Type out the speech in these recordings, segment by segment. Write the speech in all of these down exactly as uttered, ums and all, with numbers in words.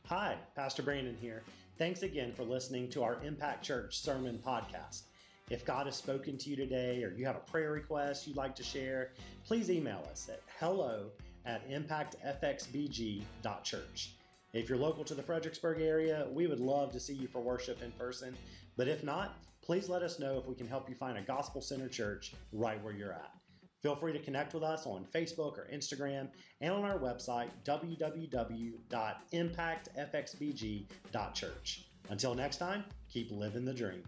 Hi, Pastor Brandon here. Thanks again for listening to our Impact Church Sermon Podcast. If God has spoken to you today or you have a prayer request you'd like to share, please email us at hello at impact f x b g dot church. If you're local to the Fredericksburg area, we would love to see you for worship in person. But if not, please let us know if we can help you find a gospel-centered church right where you're at. Feel free to connect with us on Facebook or Instagram and on our website, w w w dot impact f x b g dot church. Until next time, keep living the dream.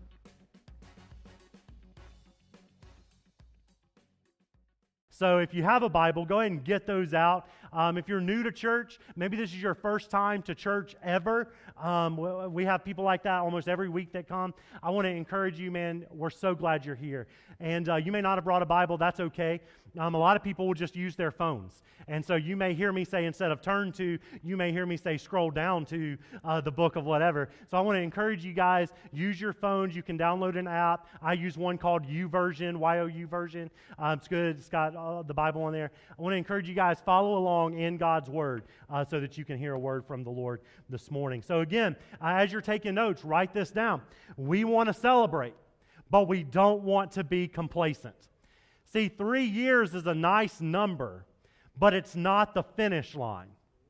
So if you have a Bible, go ahead and get those out. Um, if you're new to church, maybe this is your first time to church ever. Um, we have people like that almost every week that come. I want to encourage you, man, we're so glad you're here. And uh, you may not have brought a Bible, that's okay. Um, a lot of people will just use their phones. And so you may hear me say, instead of turn to, you may hear me say scroll down to uh, the book of whatever. So I want to encourage you guys, use your phones. You can download an app. I use one called YouVersion, Y O U version. Um, it's good. It's got uh, the Bible on there. I want to encourage you guys, follow along in God's Word uh, so that you can hear a word from the Lord this morning. So again, uh, as you're taking notes, write this down. We want to celebrate, but we don't want to be complacent. See, three years is a nice number, but it's not the finish line.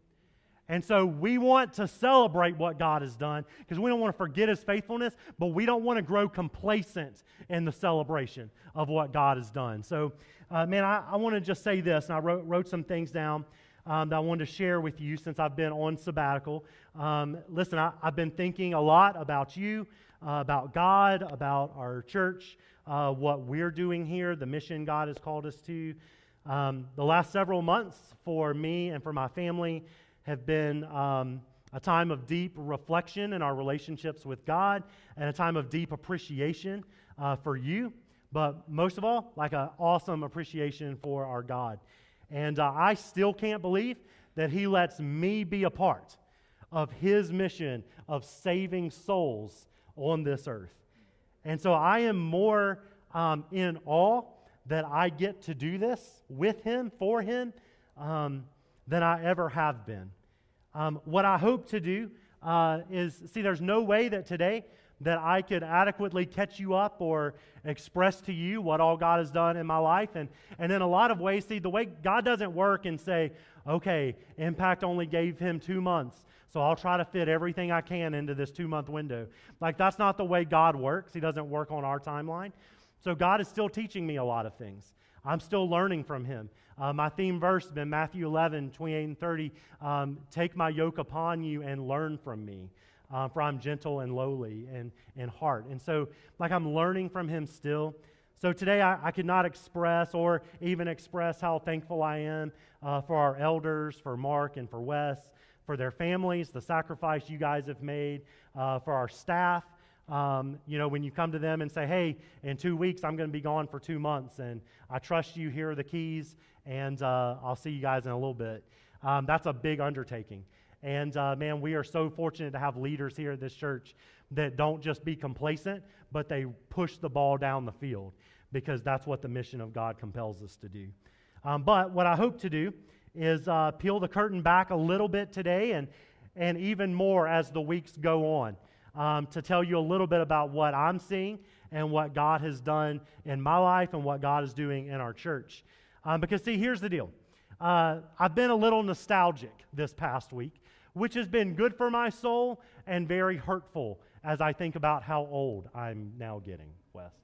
And so we want to celebrate what God has done because we don't want to forget His faithfulness, but we don't want to grow complacent in the celebration of what God has done. So, uh, man, I, I want to just say this, and I wrote, wrote some things down um, that I wanted to share with you since I've been on sabbatical. Um, listen, I, I've been thinking a lot about you, uh, about God, about our church, uh, what we're doing here, the mission God has called us to. Um, the last several months for me and for my family have been um, a time of deep reflection in our relationships with God and a time of deep appreciation uh, for you, but most of all, like an awesome appreciation for our God. And uh, I still can't believe that He lets me be a part of His mission of saving souls on this earth. And so I am more um, in awe that I get to do this with Him, for Him, um, than I ever have been. Um, what I hope to do uh, is, see, there's no way that today that I could adequately catch you up or express to you what all God has done in my life. And, and in a lot of ways, see, the way God doesn't work and say, okay, Impact only gave him two months, so I'll try to fit everything I can into this two-month window. Like, that's not the way God works. He doesn't work on our timeline. So God is still teaching me a lot of things. I'm still learning from Him. Uh, my theme verse has been Matthew eleven, twenty-eight and thirty. Um, Take my yoke upon you and learn from me, uh, for I'm gentle and lowly in, in heart. And so, like, I'm learning from Him still. So today I, I could not express or even express how thankful I am uh, for our elders, for Mark and for Wes, for their families, the sacrifice you guys have made, uh, for our staff. Um, you know, when you come to them and say, hey, in two weeks I'm going to be gone for two months and I trust you, here are the keys, and uh, I'll see you guys in a little bit. Um, that's a big undertaking. And uh, man, we are so fortunate to have leaders here at this church that don't just be complacent, but they push the ball down the field because that's what the mission of God compels us to do. Um, but what I hope to do is uh, peel the curtain back a little bit today and, and even more as the weeks go on. Um, to tell you a little bit about what I'm seeing and what God has done in my life and what God is doing in our church. Um, because, see, here's the deal. Uh, I've been a little nostalgic this past week, which has been good for my soul and very hurtful as I think about how old I'm now getting, Wes.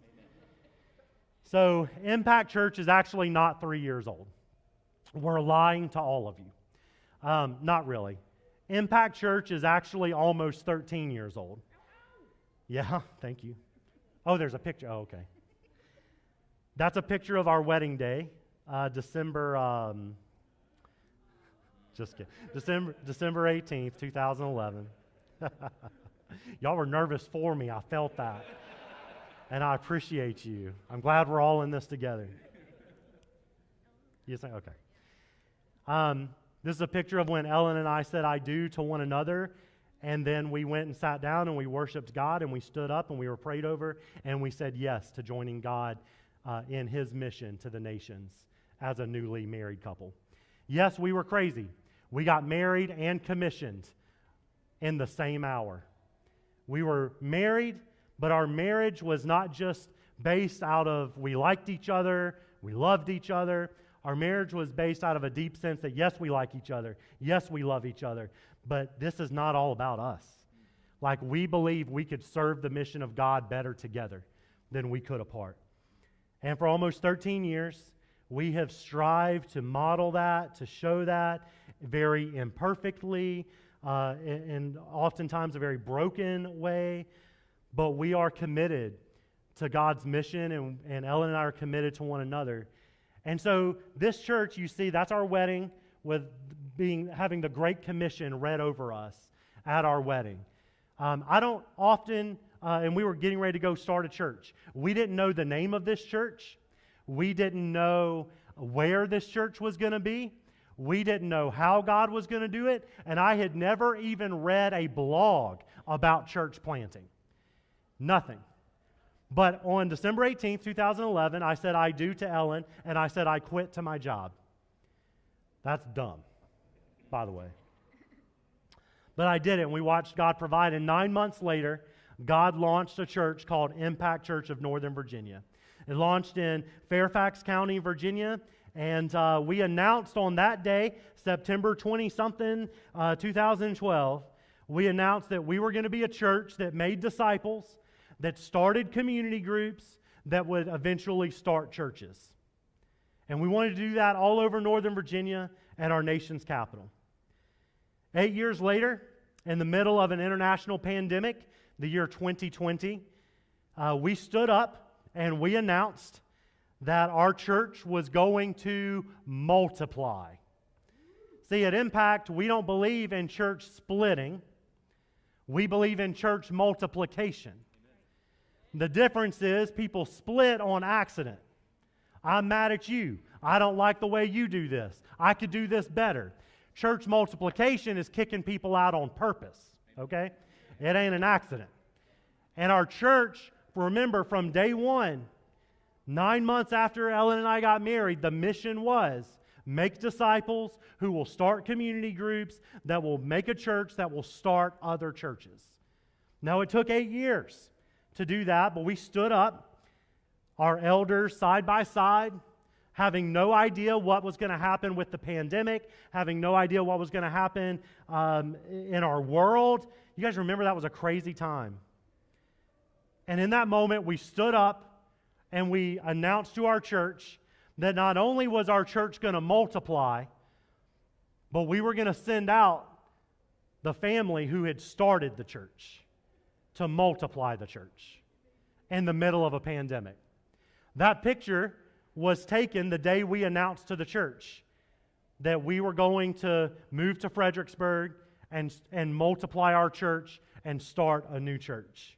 So, Impact Church is actually not three years old. We're lying to all of you. Um, not really. Impact Church is actually almost thirteen years old. Yeah, thank you. Oh, there's a picture. Oh, okay. That's a picture of our wedding day, uh, December, um, just kidding, December, December eighteenth, two thousand eleven. Y'all were nervous for me. I felt that. And I appreciate you. I'm glad we're all in this together. You think? Okay. Um, This is a picture of when Ellen and I said I do to one another, and then we went and sat down and we worshiped God and we stood up and we were prayed over and we said yes to joining God uh, in His mission to the nations as a newly married couple. Yes, we were crazy. We got married and commissioned in the same hour. We were married, but our marriage was not just based out of we liked each other, we loved each other. Our marriage was based out of a deep sense that yes, we like each other, yes, we love each other, but this is not all about us. Like, we believe we could serve the mission of God better together than we could apart. And for almost thirteen years, we have strived to model that, to show that very imperfectly, uh, and oftentimes a very broken way, but we are committed to God's mission, and, and Ellen and I are committed to one another. And so this church, you see, that's our wedding, with being having the Great Commission read over us at our wedding. Um, I don't often, uh, and we were getting ready to go start a church. We didn't know the name of this church. We didn't know where this church was going to be. We didn't know how God was going to do it. And I had never even read a blog about church planting. Nothing. But on December eighteenth, two thousand eleven, I said I do to Ellen, and I said I quit to my job. That's dumb, by the way. But I did it, and we watched God provide. And nine months later, God launched a church called Impact Church of Northern Virginia. It launched in Fairfax County, Virginia, and uh, we announced on that day, September twentieth-something, uh, two thousand twelve, we announced that we were going to be a church that made disciples, that started community groups, that would eventually start churches. And we wanted to do that all over Northern Virginia and our nation's capital. Eight years later, in the middle of an international pandemic, the year twenty twenty, uh, we stood up and we announced that our church was going to multiply. See, at Impact, we don't believe in church splitting. We believe in church multiplication. The difference is people split on accident. I'm mad at you. I don't like the way you do this. I could do this better. Church multiplication is kicking people out on purpose, okay? It ain't an accident. And our church, remember, from day one, nine months after Ellen and I got married, the mission was make disciples who will start community groups, that will make a church that will start other churches. Now, it took eight years to do that, but we stood up, our elders side by side, having no idea what was going to happen with the pandemic, having no idea what was going to happen um, in our world. You guys remember that was a crazy time. And in that moment, we stood up and we announced to our church that not only was our church going to multiply, but we were going to send out the family who had started the church to multiply the church in the middle of a pandemic. That picture was taken the day we announced to the church that we were going to move to Fredericksburg and, and multiply our church and start a new church.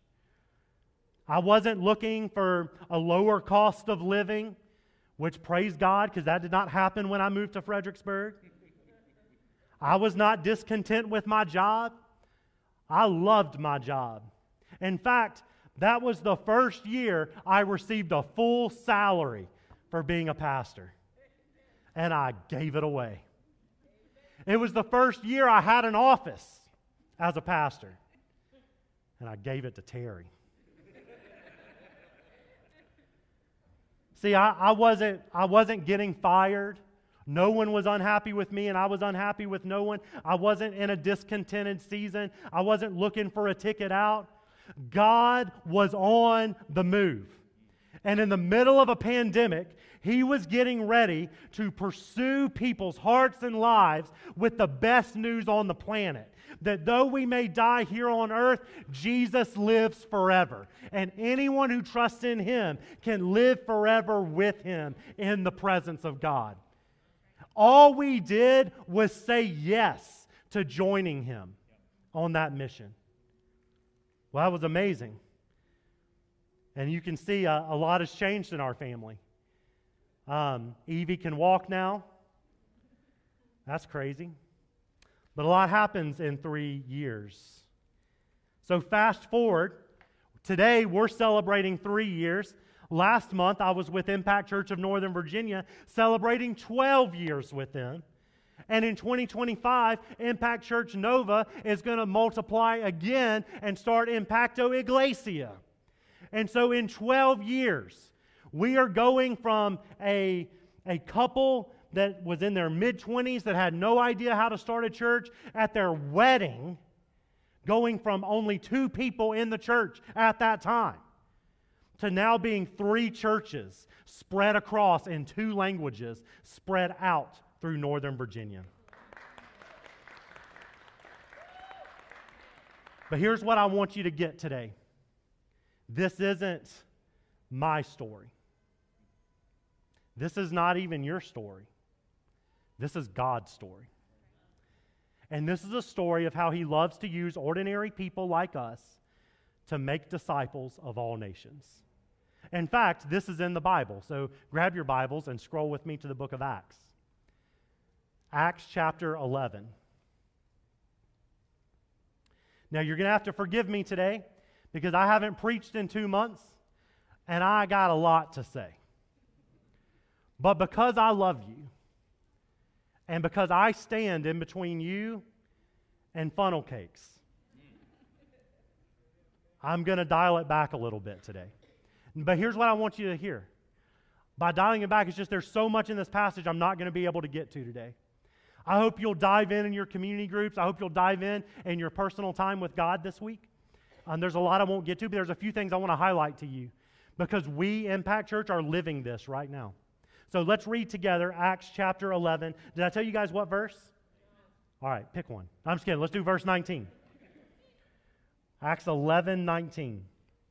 I wasn't looking for a lower cost of living, which, praise God, because that did not happen when I moved to Fredericksburg. I was not discontent with my job. I loved my job. In fact, that was the first year I received a full salary for being a pastor. And I gave it away. It was the first year I had an office as a pastor. And I gave it to Terry. See, I, I wasn't I wasn't getting fired. No one was unhappy with me, and I was unhappy with no one. I wasn't in a discontented season. I wasn't looking for a ticket out. God was on the move. And in the middle of a pandemic, He was getting ready to pursue people's hearts and lives with the best news on the planet. That though we may die here on earth, Jesus lives forever. And anyone who trusts in Him can live forever with Him in the presence of God. All we did was say yes to joining Him on that mission. Well, that was amazing. And you can see a, a lot has changed in our family. Um, Evie can walk now. That's crazy. But a lot happens in three years. So fast forward. Today we're celebrating three years. Last month I was with Impact Church of Northern Virginia celebrating twelve years with them. And in twenty twenty-five, Impact Church Nova is going to multiply again and start Impacto Iglesia. And so in twelve years, we are going from a, a couple that was in their mid-twenties that had no idea how to start a church at their wedding, going from only two people in the church at that time, to now being three churches spread across in two languages, spread out through Northern Virginia. But here's what I want you to get today. This isn't my story. This is not even your story. This is God's story. And this is a story of how He loves to use ordinary people like us to make disciples of all nations. In fact, this is in the Bible. So grab your Bibles and scroll with me to the book of Acts. Acts chapter eleven. Now, you're going to have to forgive me today because I haven't preached in two months and I got a lot to say. But because I love you and because I stand in between you and funnel cakes, I'm going to dial it back a little bit today. But here's what I want you to hear. By dialing it back, it's just there's so much in this passage I'm not going to be able to get to today. I hope you'll dive in in your community groups. I hope you'll dive in in your personal time with God this week. Um, there's a lot I won't get to, but there's a few things I want to highlight to you because we, Impact Church, are living this right now. So let's read together Acts chapter eleven. Did I tell you guys what verse? All right, pick one. I'm just kidding. Let's do verse nineteen. Acts eleven nineteen.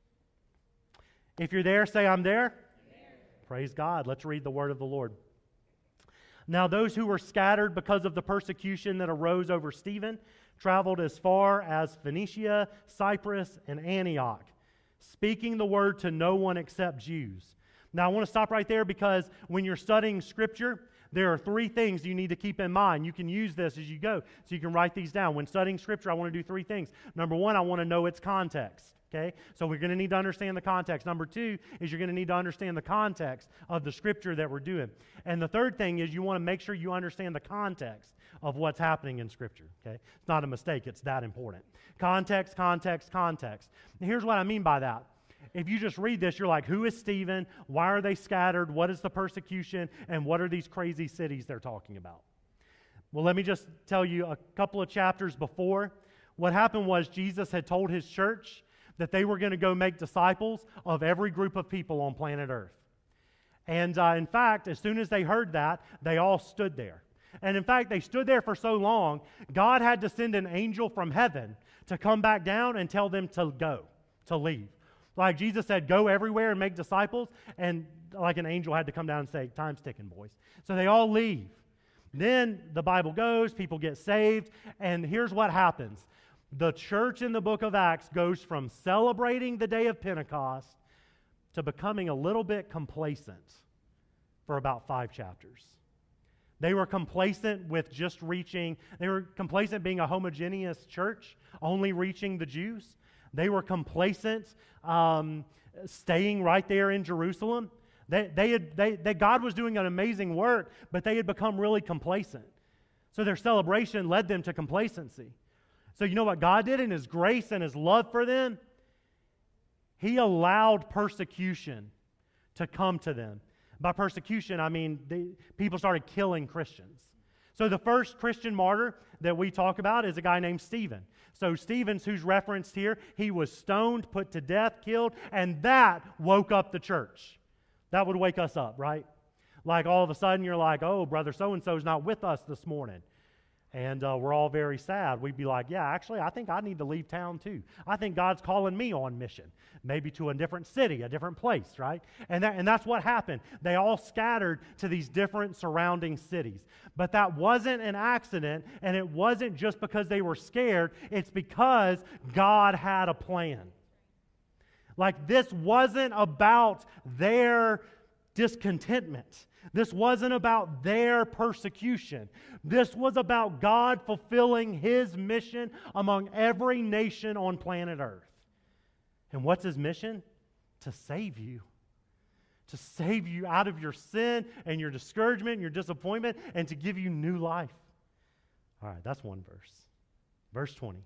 If you're there, say, I'm there. There. Praise God. Let's read the word of the Lord. Now those who were scattered because of the persecution that arose over Stephen traveled as far as Phoenicia, Cyprus, and Antioch, speaking the word to no one except Jews. Now I want to stop right there because when you're studying Scripture, there are three things you need to keep in mind. You can use this as you go, so you can write these down. When studying Scripture, I want to do three things. Number one, I want to know its context. Okay, so we're going to need to understand the context. Number two is you're going to need to understand the context of the Scripture that we're doing. And the third thing is you want to make sure you understand the context of what's happening in Scripture. Okay, it's not a mistake. It's that important. Context, context, context. And here's what I mean by that. If you just read this, you're like, who is Stephen? Why are they scattered? What is the persecution? And what are these crazy cities they're talking about? Well, let me just tell you a couple of chapters before. What happened was Jesus had told His church that they were going to go make disciples of every group of people on planet Earth. And uh, in fact, as soon as they heard that, they all stood there. And in fact, they stood there for so long, God had to send an angel from heaven to come back down and tell them to go, to leave. Like Jesus said, go everywhere and make disciples, and like an angel had to come down and say, time's ticking, boys. So they all leave. Then the Bible goes, people get saved, and here's what happens. The church in the book of Acts goes from celebrating the day of Pentecost to becoming a little bit complacent for about five chapters. They were complacent with just reaching, they were complacent being a homogeneous church, only reaching the Jews. They were complacent um, staying right there in Jerusalem. They, they had, they, they, God was doing an amazing work, but they had become really complacent. So their celebration led them to complacency. So you know what God did in His grace and His love for them? He allowed persecution to come to them. By persecution, I mean they, people started killing Christians. So the first Christian martyr that we talk about is a guy named Stephen. So Stephen's, who's referenced here, he was stoned, put to death, killed, and that woke up the church. That would wake us up, right? Like all of a sudden you're like, oh, brother so-and-so's not with us this morning. And uh, we're all very sad. We'd be like, yeah, actually, I think I need to leave town too. I think God's calling me on mission, maybe to a different city, a different place, right? And, that, and that's what happened. They all scattered to these different surrounding cities. But that wasn't an accident, and it wasn't just because they were scared. It's because God had a plan. Like, this wasn't about their discontentment. This wasn't about their persecution. This was about God fulfilling His mission among every nation on planet Earth. And what's His mission? To save you. To save you out of your sin and your discouragement and your disappointment and to give you new life. All right, that's one verse. Verse twenty.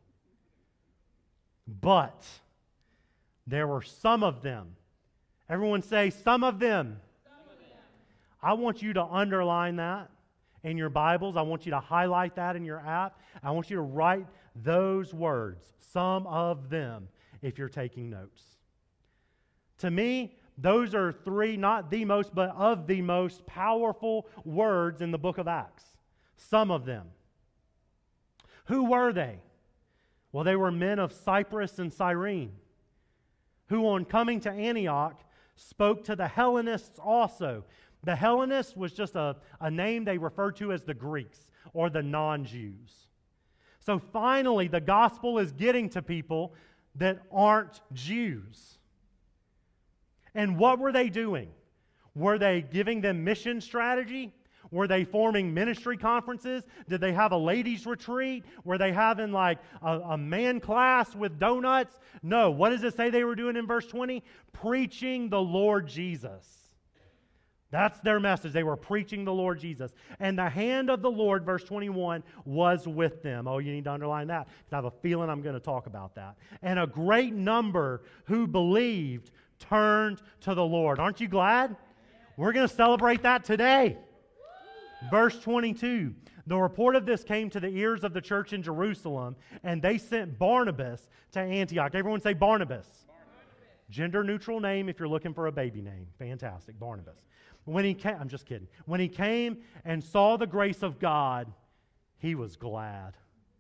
But there were some of them. Everyone say, some of them. Some of them. I want you to underline that in your Bibles. I want you to highlight that in your app. I want you to write those words, some of them, if you're taking notes. To me, those are three, not the most, but of the most powerful words in the book of Acts. Some of them. Who were they? Well, they were men of Cyprus and Cyrene, who on coming to Antioch spoke to the Hellenists also. The Hellenists was just a, a name they referred to as the Greeks or the non-Jews. So finally, the gospel is getting to people that aren't Jews. And what were they doing? Were they giving them mission strategy? Were they forming ministry conferences? Did they have a ladies' retreat? Were they having like a, a man class with donuts? No. What does it say they were doing in verse twenty? Preaching the Lord Jesus. That's their message. They were preaching the Lord Jesus. And the hand of the Lord, verse twenty-one, was with them. Oh, you need to underline that, because I have a feeling I'm going to talk about that. And a great number who believed turned to the Lord. Aren't you glad? We're going to celebrate that today. Verse twenty-two, the report of this came to the ears of the church in Jerusalem, and they sent Barnabas to Antioch. Everyone say Barnabas. Barnabas. Gender-neutral name if you're looking for a baby name. Fantastic, Barnabas. When he came, I'm just kidding. When he came and saw the grace of God, he was glad.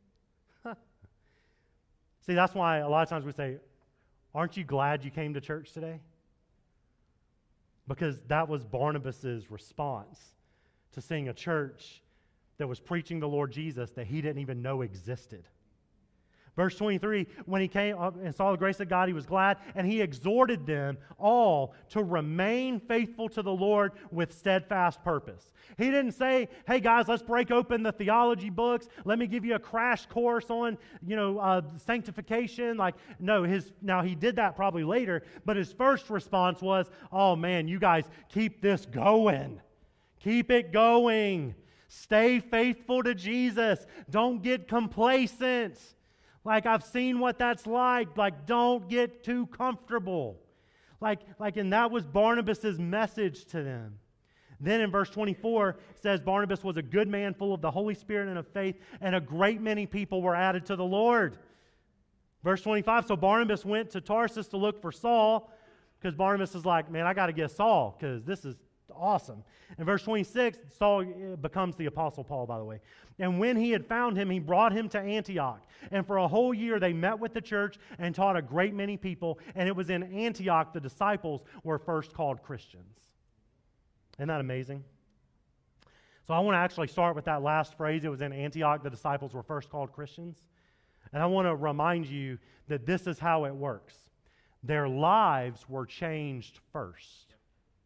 See, that's why a lot of times we say, aren't you glad you came to church today? Because that was Barnabas's response to seeing a church that was preaching the Lord Jesus that he didn't even know existed. Verse twenty-three, when he came up and saw the grace of God, he was glad, and he exhorted them all to remain faithful to the Lord with steadfast purpose. He didn't say, hey guys, let's break open the theology books. Let me give you a crash course on, you know, uh, sanctification. Like, no, his now he did that probably later, but his first response was, oh man, you guys keep this going. Keep it going. Stay faithful to Jesus. Don't get complacent. Like, I've seen what that's like. Like, don't get too comfortable. Like, like, and that was Barnabas' message to them. Then in verse twenty-four, it says, Barnabas was a good man full of the Holy Spirit and of faith, and a great many people were added to the Lord. Verse twenty-five, so Barnabas went to Tarsus to look for Saul, because Barnabas is like, man, I got to get Saul, because this is awesome. In verse twenty-six, Saul becomes the Apostle Paul, by the way. And when he had found him, he brought him to Antioch. And for a whole year they met with the church and taught a great many people. And it was in Antioch the disciples were first called Christians. Isn't that amazing? So I want to actually start with that last phrase. It was in Antioch the disciples were first called Christians. And I want to remind you that this is how it works. Their lives were changed first.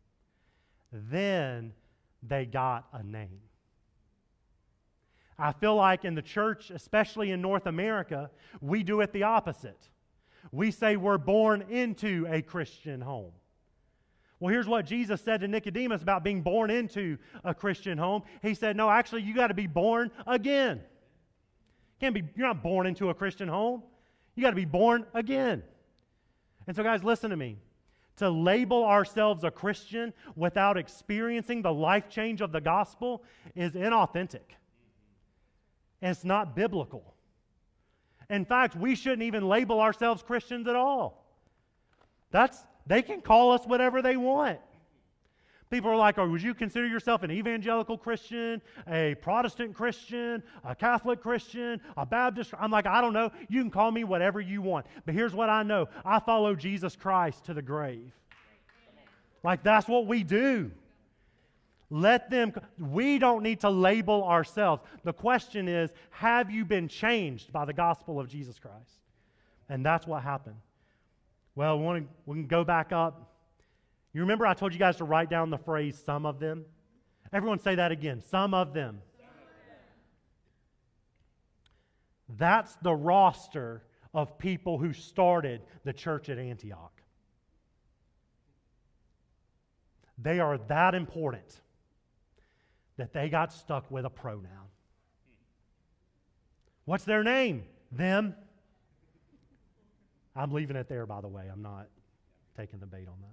Then they got a name. I feel like in the church, especially in North America, we do it the opposite. We say we're born into a Christian home. Well, here's what Jesus said to Nicodemus about being born into a Christian home. He said, no, actually, you got to be born again. Can't be, you're not born into a Christian home. You got to be born again. And so, guys, listen to me. To label ourselves a Christian without experiencing the life change of the gospel is inauthentic. And it's not biblical. In fact, we shouldn't even label ourselves Christians at all. That's, they can call us whatever they want. People are like, oh, would you consider yourself an evangelical Christian, a Protestant Christian, a Catholic Christian, a Baptist? I'm like, I don't know. You can call me whatever you want. But here's what I know. I follow Jesus Christ to the grave. Like, that's what we do. Let them, we don't need to label ourselves. The question is, have you been changed by the gospel of Jesus Christ? And that's what happened. Well, we, want to, we can go back up. You remember I told you guys to write down the phrase, some of them? Everyone say that again, some of them. Some of them. That's the roster of people who started the church at Antioch. They are that important that they got stuck with a pronoun. What's their name? Them. I'm leaving it there, by the way. I'm not taking the bait on that.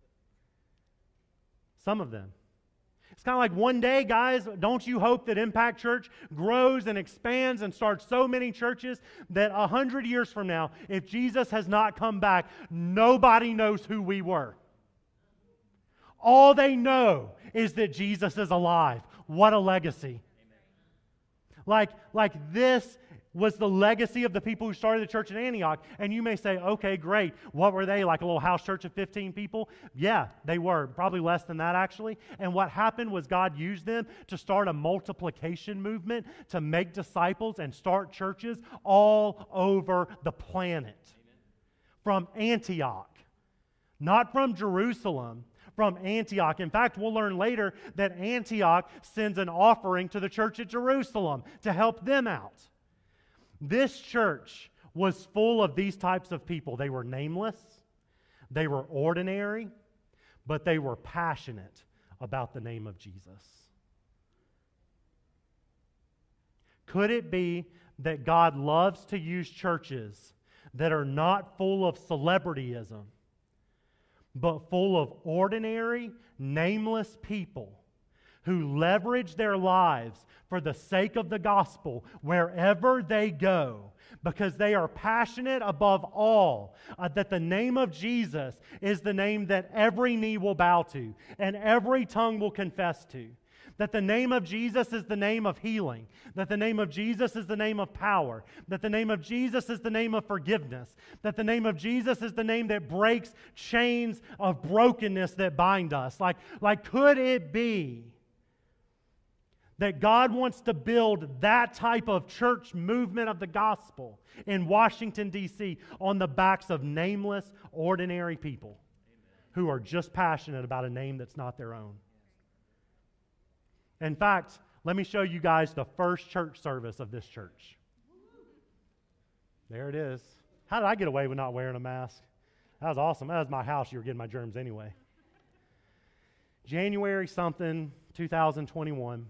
Some of them. It's kind of like one day, guys, don't you hope that Impact Church grows and expands and starts so many churches that a hundred years from now, if Jesus has not come back, nobody knows who we were. All they know is that Jesus is alive. What a legacy. Amen. Like, like this was the legacy of the people who started the church in Antioch. And you may say, okay, great. What were they, like a little house church of fifteen people? Yeah, they were. Probably less than that, actually. And what happened was God used them to start a multiplication movement, to make disciples and start churches all over the planet. Amen. From Antioch. Not from Jerusalem, from Antioch. In fact, we'll learn later that Antioch sends an offering to the church at Jerusalem to help them out. This church was full of these types of people. They were nameless, they were ordinary, but they were passionate about the name of Jesus. Could it be that God loves to use churches that are not full of celebrityism, but full of ordinary, nameless people who leverage their lives for the sake of the gospel wherever they go, because they are passionate above all uh, that the name of Jesus is the name that every knee will bow to and every tongue will confess to. That the name of Jesus is the name of healing. That the name of Jesus is the name of power. That the name of Jesus is the name of forgiveness. That the name of Jesus is the name that breaks chains of brokenness that bind us. Like, like could it be that God wants to build that type of church movement of the gospel in Washington, D C on the backs of nameless, ordinary people? Amen. Who are just passionate about a name that's not their own? In fact, let me show you guys the first church service of this church. There it is. How did I get away with not wearing a mask? That was awesome. That was my house. You were getting my germs anyway. January something, two thousand twenty-one.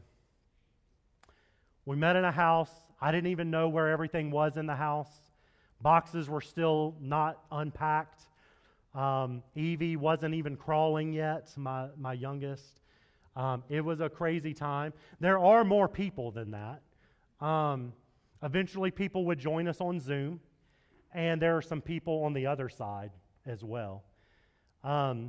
We met in a house. I didn't even know where everything was in the house. Boxes were still not unpacked. Um, Evie wasn't even crawling yet, my, my youngest. Um, it was a crazy time. There are more people than that. Um, eventually, people would join us on Zoom, and there are some people on the other side as well. Um,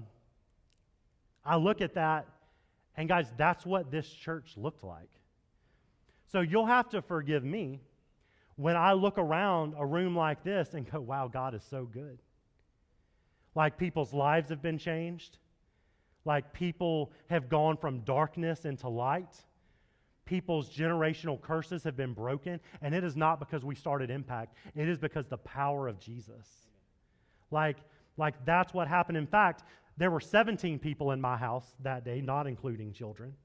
I look at that, and guys, that's what this church looked like. So you'll have to forgive me when I look around a room like this and go, wow, God is so good. Like people's lives have been changed. Like people have gone from darkness into light. People's generational curses have been broken. And it is not because we started Impact. It is because the power of Jesus. Like, like that's what happened. In fact, there were seventeen people in my house that day, not including children.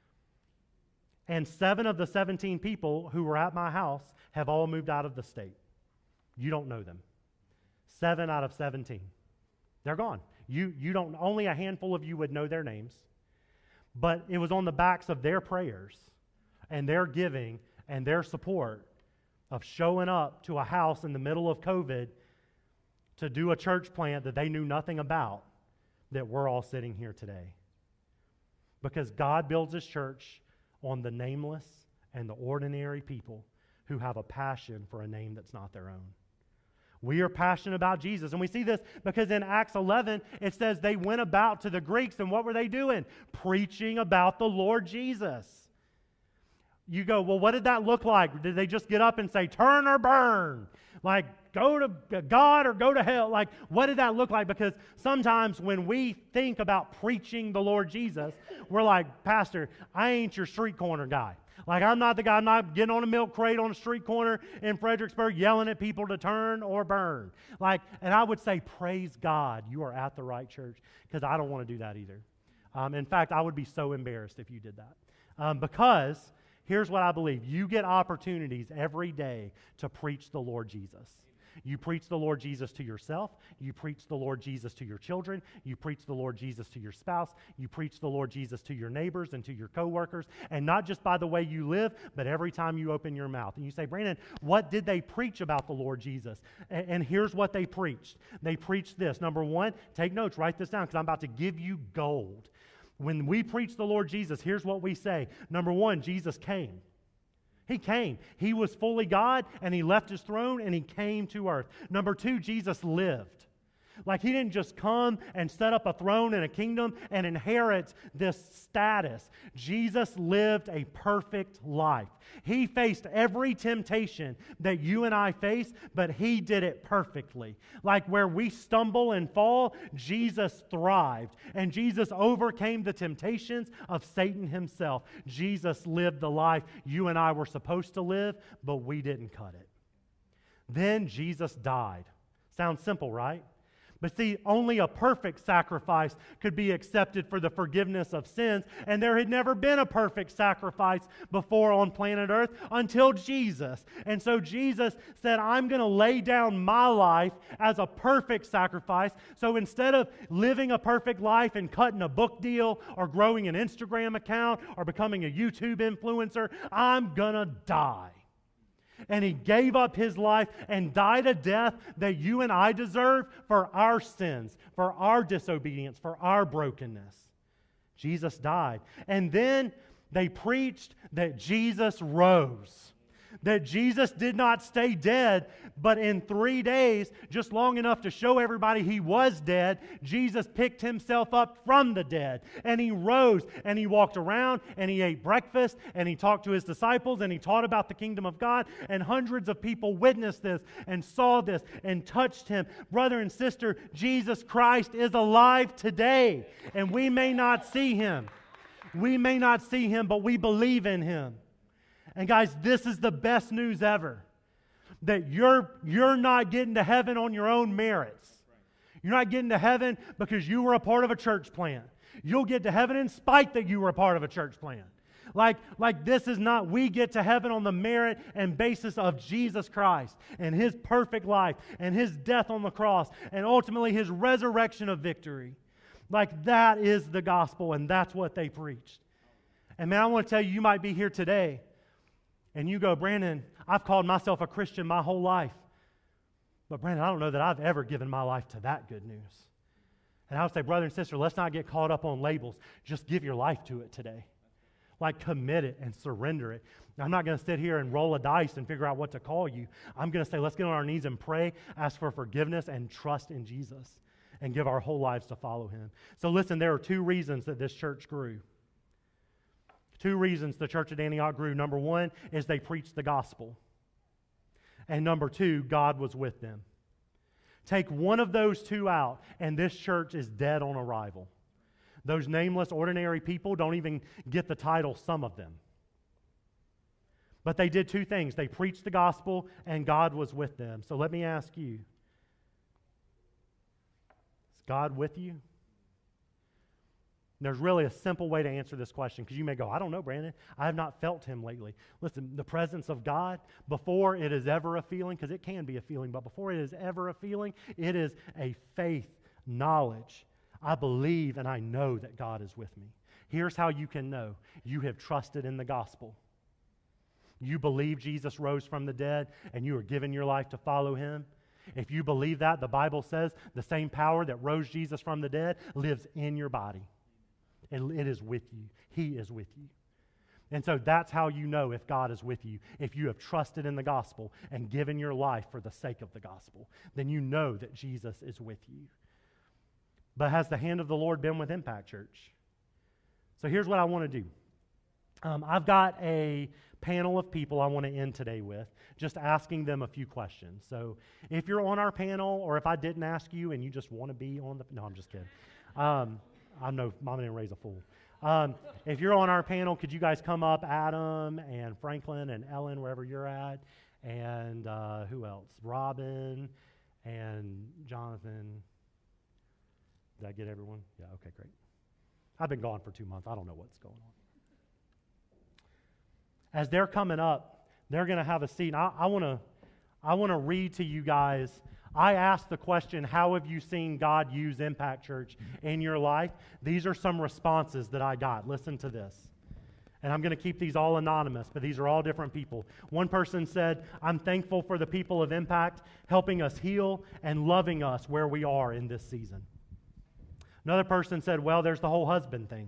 And seven of the seventeen people who were at my house have all moved out of the state. You don't know them. Seven out of seventeen. They're gone. You, you don't, only a handful of you would know their names. But it was on the backs of their prayers and their giving and their support of showing up to a house in the middle of COVID to do a church plant that they knew nothing about, that we're all sitting here today. Because God builds His church on the nameless and the ordinary people who have a passion for a name that's not their own. We are passionate about Jesus. And we see this because in Acts eleven, it says they went about to the Greeks, and what were they doing? Preaching about the Lord Jesus. You go, well, what did that look like? Did they just get up and say, turn or burn? Like, go to God or go to hell? Like, what did that look like? Because sometimes when we think about preaching the Lord Jesus, we're like, Pastor, I ain't your street corner guy. Like, I'm not the guy, I'm not getting on a milk crate on a street corner in Fredericksburg yelling at people to turn or burn. Like, and I would say, praise God, you are at the right church, because I don't want to do that either. Um, in fact, I would be so embarrassed if you did that. Um, because here's what I believe. You get opportunities every day to preach the Lord Jesus. You preach the Lord Jesus to yourself. You preach the Lord Jesus to your children. You preach the Lord Jesus to your spouse. You preach the Lord Jesus to your neighbors and to your coworkers. And not just by the way you live, but every time you open your mouth. And you say, Brandon, what did they preach about the Lord Jesus? And, and here's what they preached. They preached this. Number one, take notes, write this down, because I'm about to give you gold. When we preach the Lord Jesus, here's what we say. Number one, Jesus came. He came. He was fully God, and He left His throne, and He came to earth. Number two, Jesus lived. Like, He didn't just come and set up a throne and a kingdom and inherit this status. Jesus lived a perfect life. He faced every temptation that you and I face, but He did it perfectly. Like where we stumble and fall, Jesus thrived. And Jesus overcame the temptations of Satan himself. Jesus lived the life you and I were supposed to live, but we didn't cut it. Then Jesus died. Sounds simple, right? But see, only a perfect sacrifice could be accepted for the forgiveness of sins, and there had never been a perfect sacrifice before on planet Earth until Jesus. And so Jesus said, I'm going to lay down my life as a perfect sacrifice. So instead of living a perfect life and cutting a book deal or growing an Instagram account or becoming a YouTube influencer, I'm going to die. And He gave up His life and died a death that you and I deserve for our sins, for our disobedience, for our brokenness. Jesus died. And then they preached that Jesus rose. That Jesus did not stay dead, but in three days, just long enough to show everybody He was dead, Jesus picked Himself up from the dead. And He rose, and He walked around, and He ate breakfast, and He talked to His disciples, and He taught about the kingdom of God, and hundreds of people witnessed this, and saw this, and touched Him. Brother and sister, Jesus Christ is alive today, and we may not see Him. We may not see Him, but we believe in Him. And guys, this is the best news ever. That you're, you're not getting to heaven on your own merits. You're not getting to heaven because you were a part of a church plant. You'll get to heaven in spite that you were a part of a church plant. Like, like this is not, we get to heaven on the merit and basis of Jesus Christ and His perfect life and His death on the cross and ultimately His resurrection of victory. Like that is the gospel, and that's what they preached. And man, I want to tell you, you might be here today and you go, Brandon, I've called myself a Christian my whole life. But Brandon, I don't know that I've ever given my life to that good news. And I would say, brother and sister, let's not get caught up on labels. Just give your life to it today. Like commit it and surrender it. Now, I'm not going to sit here and roll a dice and figure out what to call you. I'm going to say, let's get on our knees and pray, ask for forgiveness, and trust in Jesus, and give our whole lives to follow Him. So listen, there are two reasons that this church grew. Two reasons the church at Antioch grew. Number one is they preached the gospel. And number two, God was with them. Take one of those two out, and this church is dead on arrival. Those nameless, ordinary people don't even get the title, some of them. But they did two things. They preached the gospel, and God was with them. So let me ask you, is God with you? There's really a simple way to answer this question, because you may go, I don't know, Brandon. I have not felt Him lately. Listen, the presence of God, before it is ever a feeling, because it can be a feeling, but before it is ever a feeling, it is a faith knowledge. I believe and I know that God is with me. Here's how you can know. You have trusted in the gospel. You believe Jesus rose from the dead, and you are giving your life to follow Him. If you believe that, the Bible says the same power that rose Jesus from the dead lives in your body. And it is with you. He is with you. And so that's how you know if God is with you. If you have trusted in the gospel and given your life for the sake of the gospel, then you know that Jesus is with you. But has the hand of the Lord been with Impact Church? So here's what I want to do. Um, I've got a panel of people I want to end today with, just asking them a few questions. So if you're on our panel, or if I didn't ask you and you just want to be on the... No, I'm just kidding. Um, I know Mom didn't raise a fool. Um, if you're on our panel, could you guys come up, Adam and Franklin and Ellen, wherever you're at, and uh, who else? Robin and Jonathan. Did I get everyone? Yeah, okay, great. I've been gone for two months. I don't know what's going on. As they're coming up, they're going to have a seat. I, I want to I want to read to you guys. I asked the question, how have you seen God use Impact Church in your life? These are some responses that I got. Listen to this. And I'm going to keep these all anonymous, but these are all different people. One person said, I'm thankful for the people of Impact helping us heal and loving us where we are in this season. Another person said, well, there's the whole husband thing.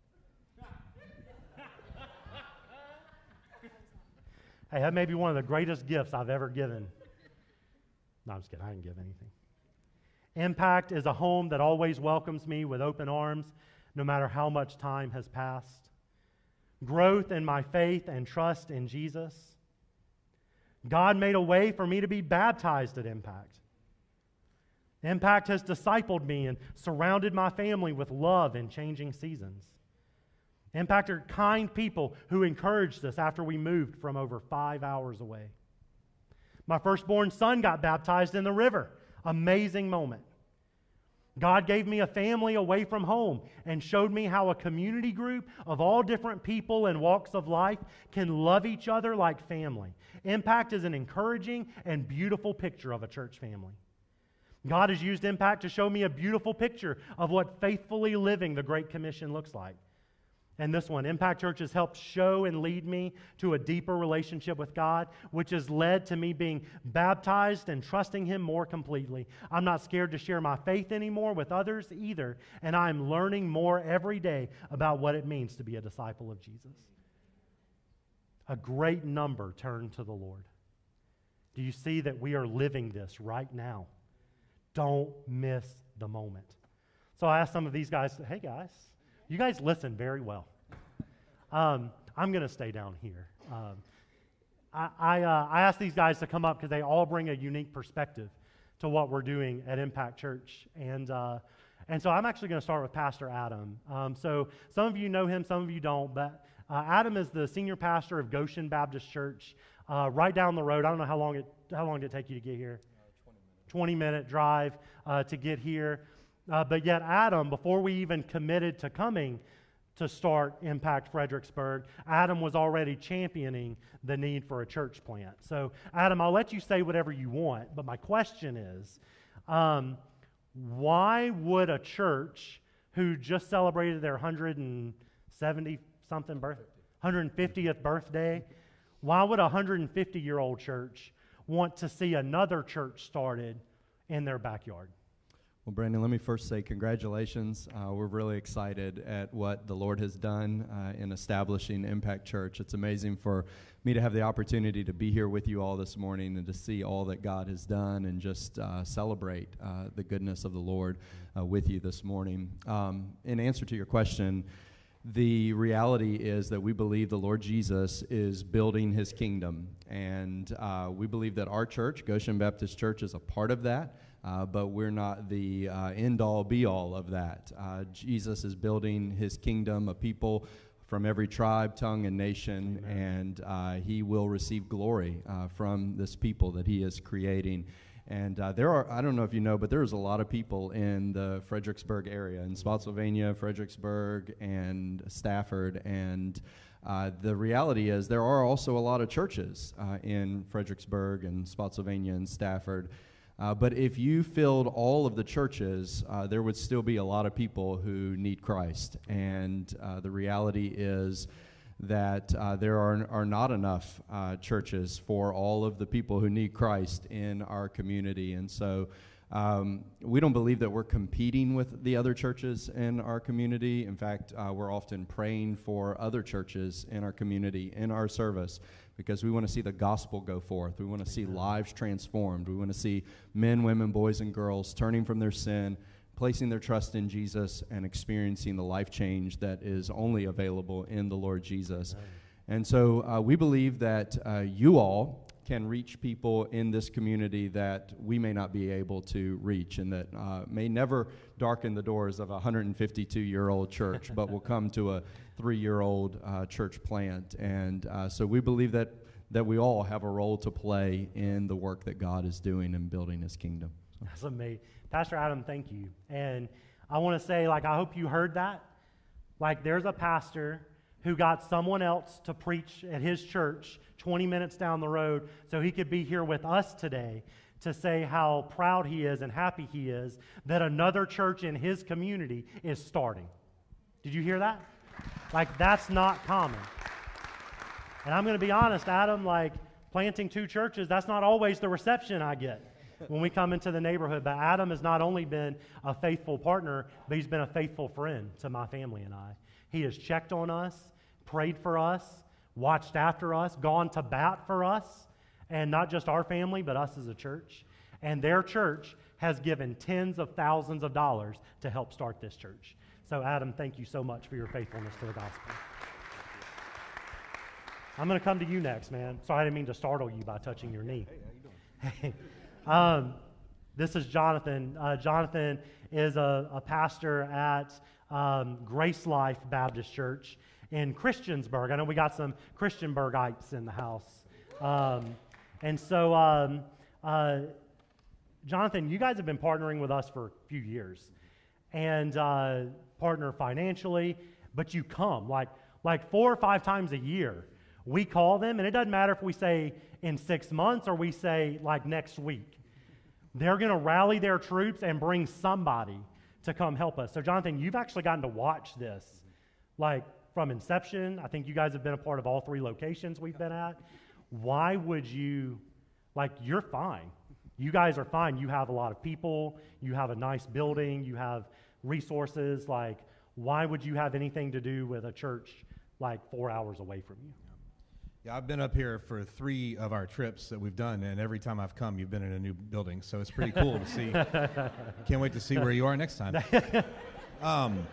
Hey, that may be one of the greatest gifts I've ever given. No, I'm just kidding. I didn't give anything. Impact is a home that always welcomes me with open arms, no matter how much time has passed. Growth in my faith and trust in Jesus. God made a way for me to be baptized at Impact. Impact has discipled me and surrounded my family with love in changing seasons. Impact are kind people who encouraged us after we moved from over five hours away. My firstborn son got baptized in the river. Amazing moment. God gave me a family away from home and showed me how a community group of all different people and walks of life can love each other like family. Impact is an encouraging and beautiful picture of a church family. God has used Impact to show me a beautiful picture of what faithfully living the Great Commission looks like. And this one, Impact Church has helped show and lead me to a deeper relationship with God, which has led to me being baptized and trusting Him more completely. I'm not scared to share my faith anymore with others either, and I'm learning more every day about what it means to be a disciple of Jesus. A great number turn to the Lord. Do you see that we are living this right now? Don't miss the moment. So I asked some of these guys, hey guys, you guys listen very well. Um, I'm going to stay down here. Um, I, I, uh, I asked these guys to come up because they all bring a unique perspective to what we're doing at Impact Church. And, uh, and so I'm actually going to start with Pastor Adam. Um, so some of you know him, some of you don't, but uh, Adam is the senior pastor of Goshen Baptist Church uh, right down the road. I don't know how long it, how long did it take you to get here? Uh, twenty minute drive uh, to get here. Uh, but yet Adam, before we even committed to coming to start Impact Fredericksburg, Adam was already championing the need for a church plant. So Adam, I'll let you say whatever you want, but my question is, um, why would a church who just celebrated their one hundred seventy something birth, one hundred fiftieth birthday, why would a one hundred fifty year old church want to see another church started in their backyard? Well, Brandon, let me first say congratulations. Uh, we're really excited at what the Lord has done uh, in establishing Impact Church. It's amazing for me to have the opportunity to be here with you all this morning and to see all that God has done and just uh, celebrate uh, the goodness of the Lord uh, with you this morning. Um, in answer to your question, the reality is that we believe the Lord Jesus is building His kingdom, and uh, we believe that our church, Goshen Baptist Church, is a part of that. Uh, but we're not the uh, end-all, be-all of that. Uh, Jesus is building His kingdom, a people from every tribe, tongue, and nation, Amen. and uh, He will receive glory uh, from this people that He is creating. And uh, there are, I don't know if you know, but there's a lot of people in the Fredericksburg area, in Spotsylvania, Fredericksburg, and Stafford, and Uh, the reality is there are also a lot of churches uh, in Fredericksburg and Spotsylvania and Stafford. Uh, but if you filled all of the churches, uh, there would still be a lot of people who need Christ. And uh, the reality is that uh, there are, are not enough uh, churches for all of the people who need Christ in our community. And so um, we don't believe that we're competing with the other churches in our community. In fact, uh, we're often praying for other churches in our community, in our service, because we want to see the gospel go forth. We want to see lives transformed. We want to see men, women, boys, and girls turning from their sin, placing their trust in Jesus, and experiencing the life change that is only available in the Lord Jesus. Amen. And so uh, we believe that uh, you all can reach people in this community that we may not be able to reach, and that uh, may never darken the doors of a one hundred fifty-two year old church, but will come to a three-year-old uh, church plant. And uh, so we believe that that we all have a role to play in the work that God is doing in building His kingdom. So. That's amazing. Pastor Adam, thank you. And I want to say, like, I hope you heard that. Like, there's a pastor who got someone else to preach at his church twenty minutes down the road so he could be here with us today to say how proud he is and happy he is that another church in his community is starting. Did you hear that? Like, that's not common. And I'm going to be honest, Adam, like, planting two churches, that's not always the reception I get when we come into the neighborhood. But Adam has not only been a faithful partner, but he's been a faithful friend to my family and I. He has checked on us, prayed for us, watched after us, gone to bat for us, and not just our family, but us as a church. And their church has given tens of thousands of dollars to help start this church. So, Adam, thank you so much for your faithfulness to the gospel. I'm going to come to you next, man. Sorry, I didn't mean to startle you by touching your knee. Hey, how you doing? um, this is Jonathan. Uh, Jonathan is a, a pastor at um, Grace Life Baptist Church in Christiansburg. I know we got some Christianburgites in the house. Um, and so, um, uh, Jonathan, you guys have been partnering with us for a few years and uh, partner financially, but you come like like four or five times a year. We call them, and it doesn't matter if we say in six months or we say like next week. They're going to rally their troops and bring somebody to come help us. So, Jonathan, you've actually gotten to watch this like from inception. I think you guys have been a part of all three locations we've been at. Why would you, like, you're fine. You guys are fine. You have a lot of people. You have a nice building. You have resources. Like, why would you have anything to do with a church like four hours away from you? Yeah, I've been up here for three of our trips that we've done, and every time I've come, you've been in a new building. So it's pretty cool to see. Can't wait to see where you are next time. Um,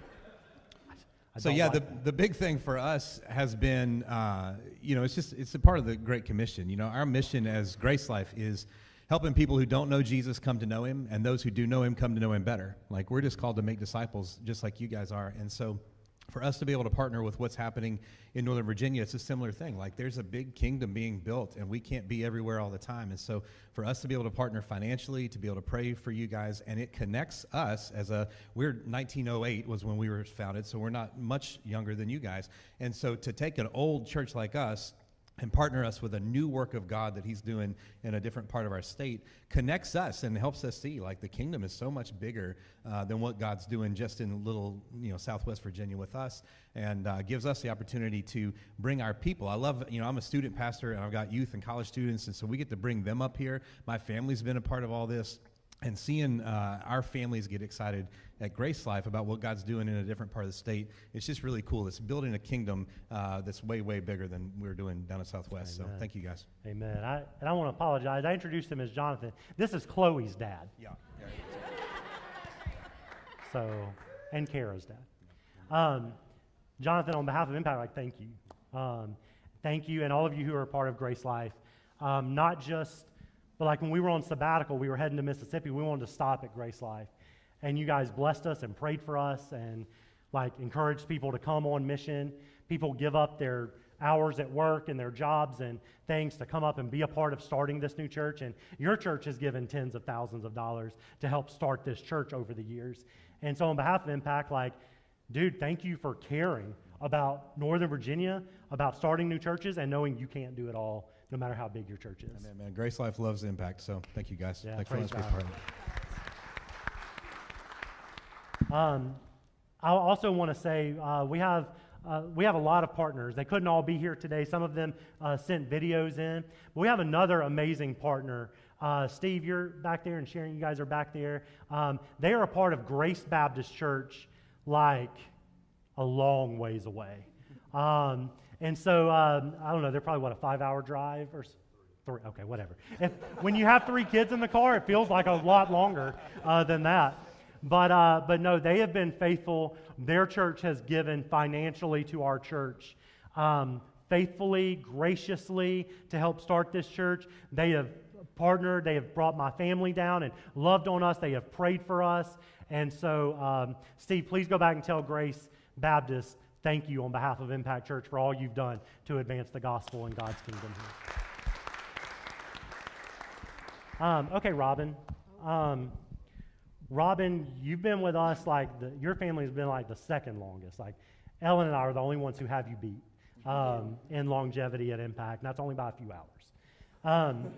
so yeah, like the that. the big thing for us has been, uh, you know, it's just it's a part of the Great Commission. You know, our mission as Grace Life is helping people who don't know Jesus come to know him, and those who do know him come to know him better. Like, we're just called to make disciples just like you guys are. And so for us to be able to partner with what's happening in Northern Virginia, it's a similar thing. Like, there's a big kingdom being built, and we can't be everywhere all the time. And so for us to be able to partner financially, to be able to pray for you guys, and it connects us as a, we're nineteen oh eight was when we were founded, so we're not much younger than you guys. And so to take an old church like us and partner us with a new work of God that he's doing in a different part of our state, connects us and helps us see, like, the kingdom is so much bigger uh, than what God's doing just in little, you know, Southwest Virginia with us, and uh, gives us the opportunity to bring our people. I love, you know, I'm a student pastor, and I've got youth and college students, and so we get to bring them up here. My family's been a part of all this. And seeing uh, our families get excited at Grace Life about what God's doing in a different part of the state, it's just really cool. It's building a kingdom uh, that's way, way bigger than we're doing down in Southwest. Amen. So thank you, guys. Amen. I, and I want to apologize. I introduced him as Jonathan. This is Chloe's dad. Yeah. yeah. So, and Kara's dad. Um, Jonathan, on behalf of Impact Life, thank you. Um, thank you, and all of you who are a part of Grace Life. Um, not just But like when we were on sabbatical, we were heading to Mississippi, we wanted to stop at Grace Life. And you guys blessed us and prayed for us and like encouraged people to come on mission. People give up their hours at work and their jobs and things to come up and be a part of starting this new church. And your church has given tens of thousands of dollars to help start this church over the years. And so on behalf of Impact, like, dude, thank you for caring about Northern Virginia, about starting new churches and knowing you can't do it all, no matter how big your church is. Amen, man. Grace Life loves Impact, so thank you, guys. Yeah, Thanks for letting us be God. part of it. Um, I also want to say uh, we have uh, we have a lot of partners. They couldn't all be here today. Some of them uh, sent videos in. But we have another amazing partner. Uh, Steve, you're back there, and Sharon, you guys are back there. Um, they are a part of Grace Baptist Church, like a long ways away. Um, And so, um, I don't know, they're probably, what, a five-hour drive or three? Okay, whatever. If, when you have three kids in the car, it feels like a lot longer uh, than that. But, uh, but no, they have been faithful. Their church has given financially to our church, um, faithfully, graciously to help start this church. They have partnered. They have brought my family down and loved on us. They have prayed for us. And so, um, Steve, please go back and tell Grace Baptist, thank you on behalf of Impact Church for all you've done to advance the gospel and God's kingdom here. Um, okay, Robin. Um, Robin, you've been with us like, the, your family has been like the second longest. Like, Ellen and I are the only ones who have you beat um, in longevity at Impact, and that's only by a few hours. Um,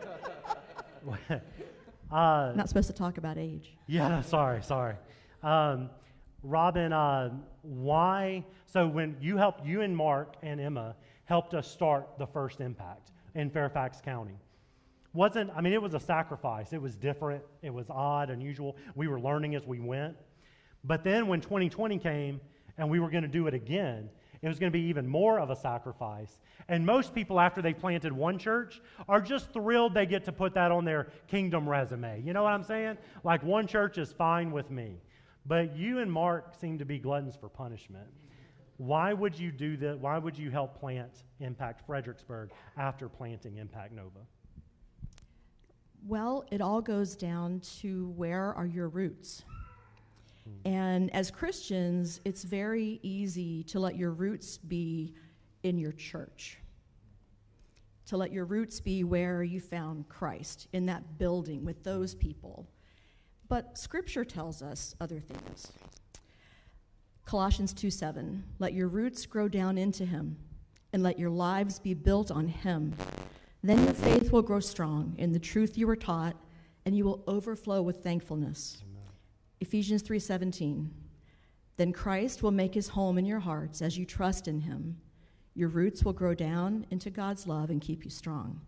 uh, Not supposed to talk about age. Yeah, no, sorry, sorry. Um, Robin, uh, why? So when you helped, you and Mark and Emma helped us start the first Impact in Fairfax County. Wasn't, I mean, it was a sacrifice. It was different. It was odd, unusual. We were learning as we went. But then when twenty twenty came and we were going to do it again, it was going to be even more of a sacrifice. And most people, after they planted one church, are just thrilled they get to put that on their kingdom resume. You know what I'm saying? Like, one church is fine with me. But you and Mark seem to be gluttons for punishment. Why would you do that? Why would you help plant Impact Fredericksburg after planting Impact Nova? Well, it all goes down to where are your roots? Hmm. And as Christians, it's very easy to let your roots be in your church, to let your roots be where you found Christ, in that building with those people. But Scripture tells us other things. Colossians two seven, let your roots grow down into him, and let your lives be built on him. Then your faith will grow strong in the truth you were taught, and you will overflow with thankfulness. Amen. Ephesians three seventeen, then Christ will make his home in your hearts as you trust in him. Your roots will grow down into God's love and keep you strong.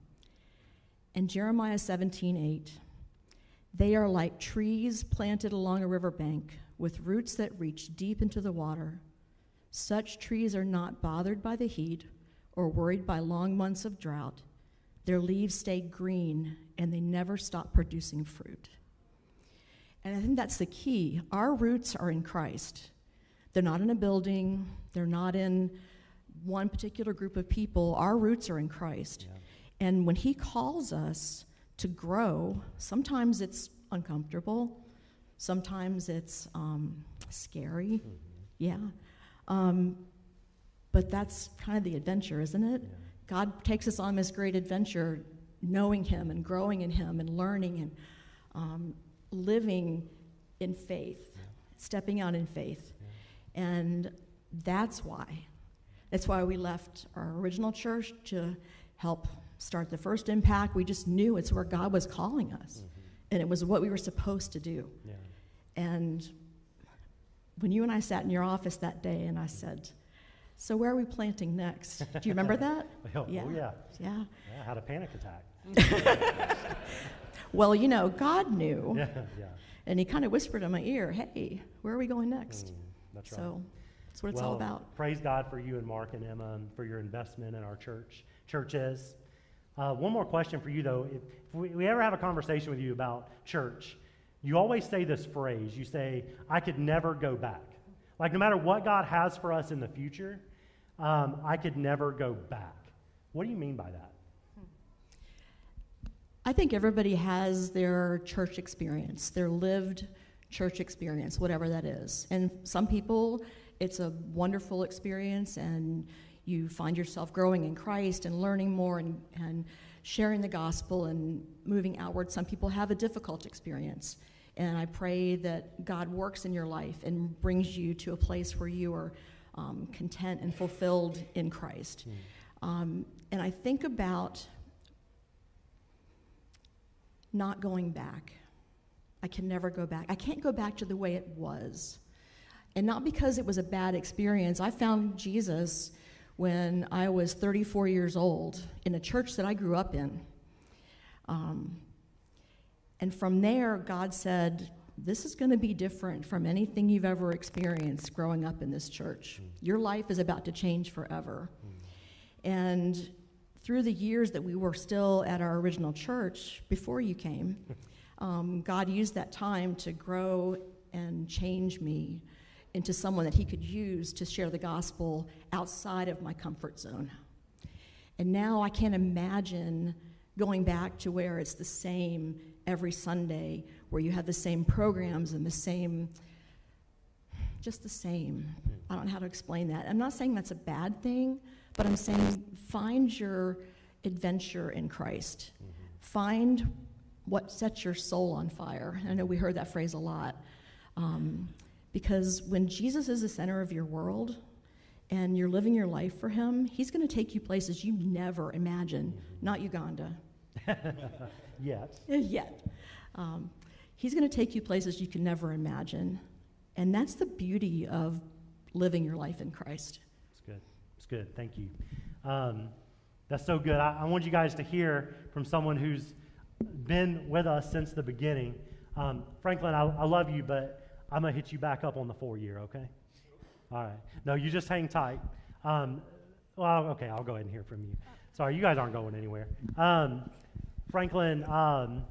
And Jeremiah seventeen eight, they are like trees planted along a riverbank with roots that reach deep into the water. Such trees are not bothered by the heat or worried by long months of drought. Their leaves stay green and they never stop producing fruit. And I think that's the key. Our roots are in Christ. They're not in a building. They're not in one particular group of people. Our roots are in Christ. Yeah. And when he calls us to grow, sometimes it's uncomfortable. Sometimes it's um, scary. Mm-hmm. Yeah. Um, but that's kind of the adventure, isn't it? Yeah. God takes us on this great adventure, knowing him and growing in him and learning and um, living in faith, yeah. stepping out in faith. Yeah. And that's why. That's why we left our original church to help start the first Impact. We just knew it's where God was calling us. Mm-hmm. And it was what we were supposed to do. Yeah. And when you and I sat in your office that day and I said, so where are we planting next? Do you remember that? oh, yeah. Oh, yeah. Yeah. Yeah, I had a panic attack. Well, you know, God knew. Yeah, yeah. And he kind of whispered in my ear, hey, where are we going next? Mm, that's right. So that's what it's well, all about. Praise God for you and Mark and Emma and for your investment in our church, churches. Uh, one more question for you, though. If we, we ever have a conversation with you about church, you always say this phrase. You say, I could never go back. Like, no matter what God has for us in the future, um, I could never go back. What do you mean by that? I think everybody has their church experience, their lived church experience, whatever that is. And some people, it's a wonderful experience, and you find yourself growing in Christ and learning more and, and sharing the gospel and moving outward. Some people have a difficult experience. And I pray that God works in your life and brings you to a place where you are um, content and fulfilled in Christ. Mm. Um, and I think about not going back. I can never go back. I can't go back to the way it was. And not because it was a bad experience. I found Jesus when I was thirty-four years old in a church that I grew up in. Um, and from there, God said, this is going to be different from anything you've ever experienced growing up in this church. Mm. Your life is about to change forever. Mm. And through the years that we were still at our original church before you came, um, God used that time to grow and change me into someone that he could use to share the gospel outside of my comfort zone. And now I can't imagine going back to where it's the same every Sunday, where you have the same programs and the same, just the same. I don't know how to explain that. I'm not saying that's a bad thing, but I'm saying find your adventure in Christ. Mm-hmm. Find what sets your soul on fire. I know we heard that phrase a lot. Um, because when Jesus is the center of your world, and you're living your life for him, he's going to take you places you never imagined. Not Uganda. Yet. Yet. Um, he's going to take you places you can never imagine. And that's the beauty of living your life in Christ. It's good. It's good. Thank you. Um, that's so good. I, I want you guys to hear from someone who's been with us since the beginning. Um, Franklin, I, I love you, but I'm going to hit you back up on the four-year, okay? All right. No, you just hang tight. Um, well, okay, I'll go ahead and hear from you. Sorry, you guys aren't going anywhere. Um, Franklin, um,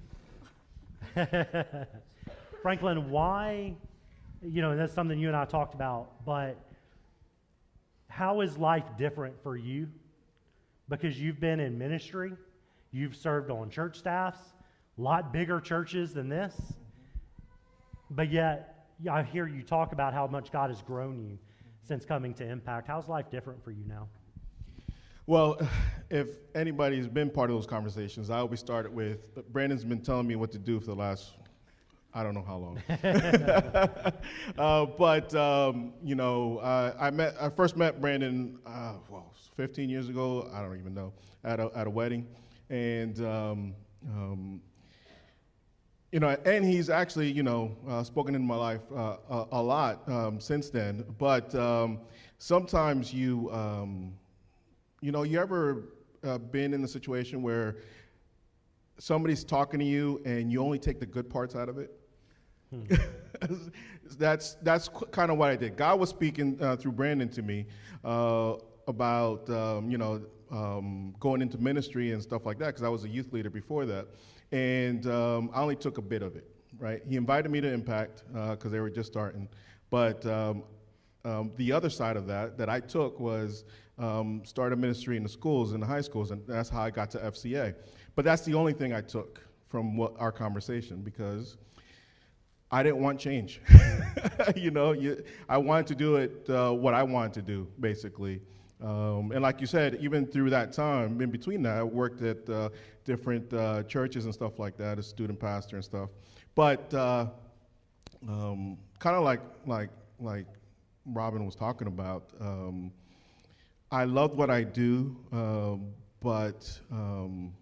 Franklin, why, you know, that's something you and I talked about, but how is life different for you? Because you've been in ministry, you've served on church staffs, a lot bigger churches than this, but yet, yeah, I hear you talk about how much God has grown you since coming to Impact. How's life different for you now? Well, if anybody's been part of those conversations, I always start it with, Brandon's been telling me what to do for the last, I don't know how long. uh, but, um, you know, uh, I met, I first met Brandon, uh, well, fifteen years ago, I don't even know, at a, at a wedding. And, um, um, You know, and he's actually, you know, uh, spoken in my life uh, a, a lot um, since then. But um, sometimes you, um, you know, you ever uh, been in a situation where somebody's talking to you and you only take the good parts out of it? Hmm. that's that's kind of what I did. God was speaking uh, through Brandon to me uh, about, um, you know, um, going into ministry and stuff like that, because I was a youth leader before that. And um, I only took a bit of it, right? He invited me to Impact because uh, they were just starting. But um, um, the other side of that that I took was um, start a ministry in the schools, in the high schools, and that's how I got to F C A. But that's the only thing I took from what our conversation, because I didn't want change. you know, you, I wanted to do it uh, what I wanted to do, basically. Um, and like you said, even through that time, in between that, I worked at uh, different uh, churches and stuff like that as student pastor and stuff. But uh, um, kind of like like like Robin was talking about, um, I love what I do, um, but um,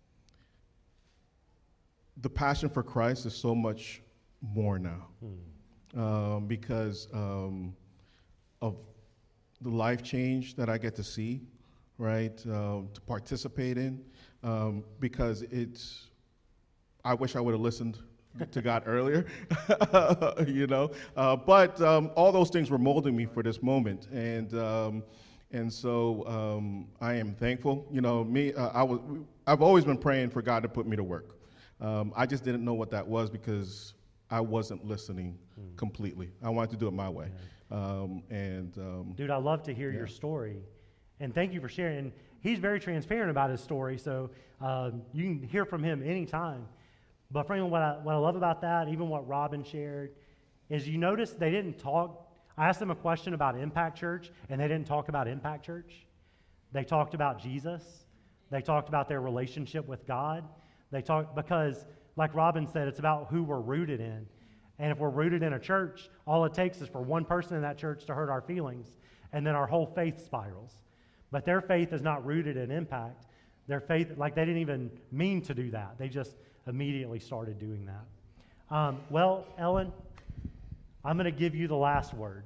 the passion for Christ is so much more now hmm. um, because um, of the life change that I get to see, right, uh, to participate in, um, because it's, I wish I would have listened to God earlier, you know, uh, but um, all those things were molding me for this moment, and um, and so um, I am thankful. You know, me, uh, I was, I've always been praying for God to put me to work. Um, I just didn't know what that was because I wasn't listening mm. completely. I wanted to do it my way. Yeah. Um, and um, Dude, I love to hear yeah. your story, and thank you for sharing. He's very transparent about his story, so um, you can hear from him anytime. But Franklin, what I, what I love about that, even what Robin shared, is you notice they didn't talk. I asked them a question about Impact Church, and they didn't talk about Impact Church. They talked about Jesus. They talked about their relationship with God. They talked because, like Robin said, it's about who we're rooted in. And if we're rooted in a church, all it takes is for one person in that church to hurt our feelings, and then our whole faith spirals. But their faith is not rooted in Impact. Their faith, like they didn't even mean to do that. They just immediately started doing that. Um, well, Ellen, I'm going to give you the last word.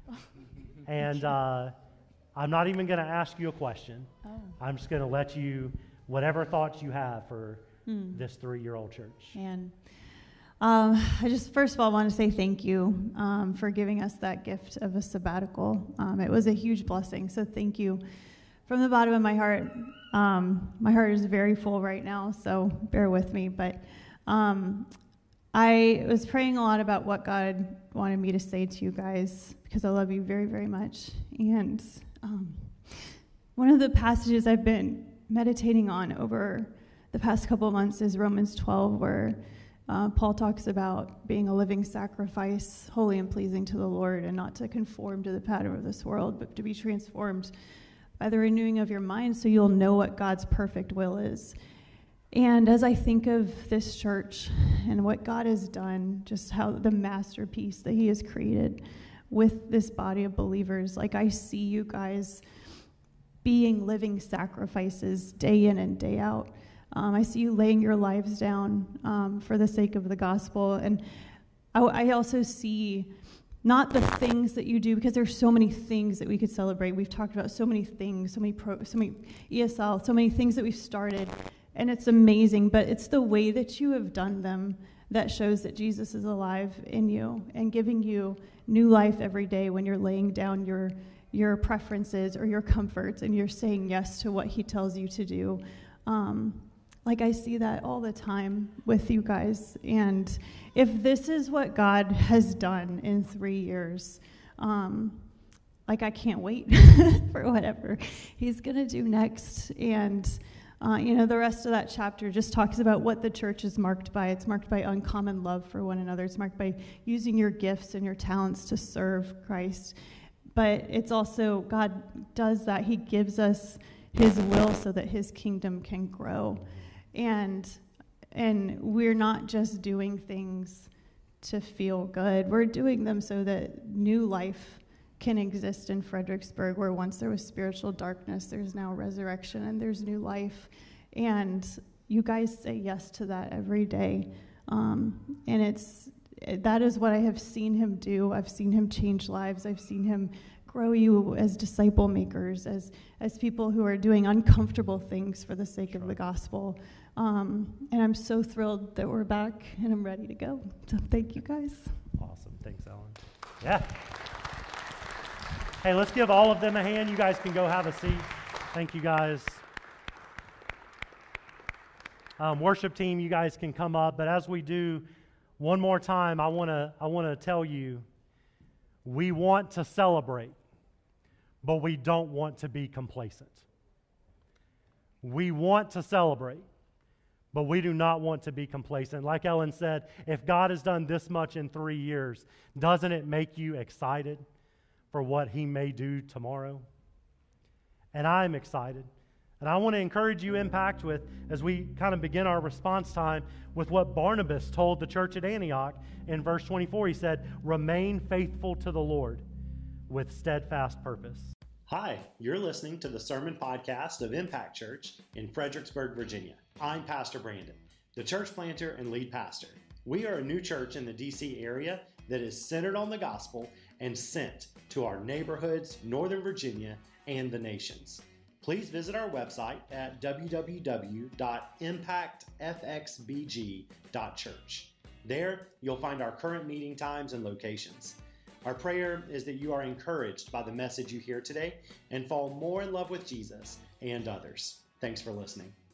And uh, I'm not even going to ask you a question. Oh. I'm just going to let you, whatever thoughts you have for hmm. this three-year-old church. Man. Um, I just, first of all, want to say thank you um, for giving us that gift of a sabbatical. Um, it was a huge blessing, so thank you. From the bottom of my heart, um, my heart is very full right now, so bear with me. But um, I was praying a lot about what God wanted me to say to you guys, because I love you very, very much. And um, one of the passages I've been meditating on over the past couple of months is Romans twelve, where Uh, Paul talks about being a living sacrifice, holy and pleasing to the Lord, and not to conform to the pattern of this world, but to be transformed by the renewing of your mind so you'll know what God's perfect will is. And as I think of this church and what God has done, just how the masterpiece that he has created, with this body of believers. Like, I see you guys being living sacrifices day in and day out. Um, I see you laying your lives down um, for the sake of the gospel. And I, I also see not the things that you do, because there's so many things that we could celebrate. We've talked about so many things, so many pro, so many E S L, so many things that we've started, and it's amazing, but it's the way that you have done them that shows that Jesus is alive in you and giving you new life every day when you're laying down your your preferences or your comforts and you're saying yes to what he tells you to do. Um, like I see that all the time with you guys. And if this is what God has done in three years, um, like I can't wait for whatever he's going to do next. And Uh, you know, the rest of that chapter just talks about what the church is marked by. It's marked by uncommon love for one another. It's marked by using your gifts and your talents to serve Christ. But it's also, God does that. He gives us his will so that his kingdom can grow. And and we're not just doing things to feel good. We're doing them so that new life can exist in Fredericksburg, where once there was spiritual darkness, there's now resurrection and there's new life. And you guys say yes to that every day. Um, and it's that is what I have seen him do. I've seen him change lives. I've seen him grow you as disciple makers, as as people who are doing uncomfortable things for the sake of the gospel. Um, and I'm so thrilled that we're back and I'm ready to go. So thank you guys. Awesome. Thanks, Ellen. Yeah. Hey, let's give all of them a hand. You guys can go have a seat. Thank you, guys. Um, worship team, you guys can come up. But as we do, one more time, I want to I want to tell you, we want to celebrate, but we don't want to be complacent. We want to celebrate, but we do not want to be complacent. Like Ellen said, if God has done this much in three years, doesn't it make you excited for what he may do tomorrow? And I'm excited. And I want to encourage you, Impact, with as we kind of begin our response time with what Barnabas told the church at Antioch in verse twenty-four. He said, remain faithful to the Lord with steadfast purpose. Hi, you're listening to the sermon podcast of Impact Church in Fredericksburg, Virginia. I'm Pastor Brandon, the church planter and lead pastor. We are a new church in the D C area that is centered on the gospel and sent to our neighborhoods, Northern Virginia, and the nations. Please visit our website at w w w dot impact f x b g dot church. There, you'll find our current meeting times and locations. Our prayer is that you are encouraged by the message you hear today and fall more in love with Jesus and others. Thanks for listening.